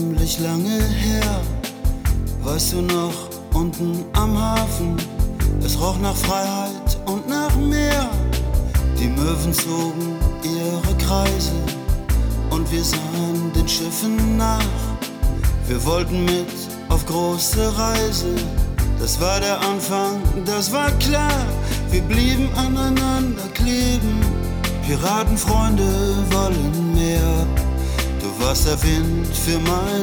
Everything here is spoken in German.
ziemlich lange her. Weißt du noch, unten am Hafen, es roch nach Freiheit und nach Meer. Die Möwen zogen ihre Kreise und wir sahen den Schiffen nach. Wir wollten mit auf große Reise, das war der Anfang, das war klar. Wir blieben aneinander kleben, Piratenfreunde wollen mehr. Du warst der Wind für mein